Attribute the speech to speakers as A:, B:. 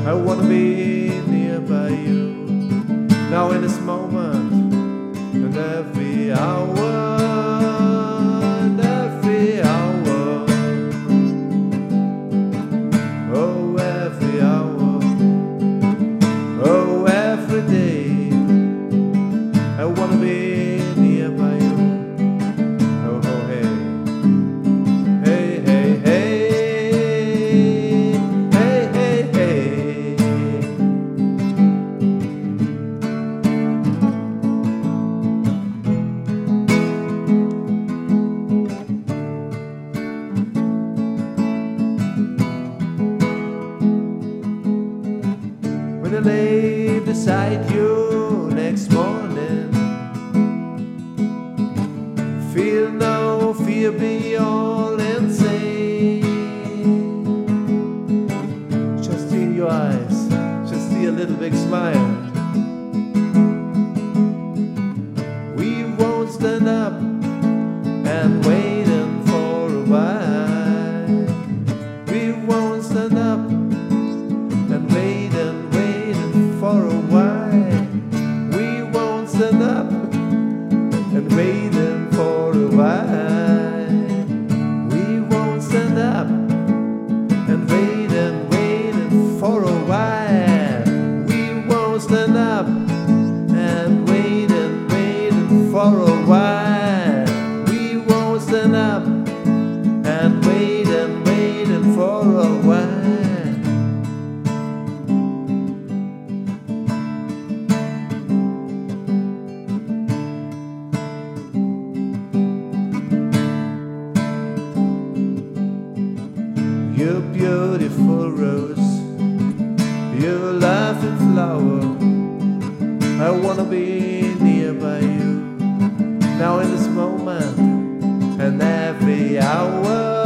A: I wanna be nearby you, now in this moment, and every hour, and every hour. Oh, every hour, oh, every day, I wanna be nearby you. Oh, oh, hey, hey, hey, hey, hey, hey, hey. When I lay beside you next morning, feel no fear, be all insane. Just see your eyes, just see a little big smile. We won't stand up and waiting for a while. We won't stand up and waiting for a while. We won't stand up and waiting for a while. We won't stand up and waiting for a while. We won't stand up and waiting for a while. We won't stand up and waiting for a while. You're beautiful rose, you're a laughing flower. I wanna be nearby you, now in this moment and every hour.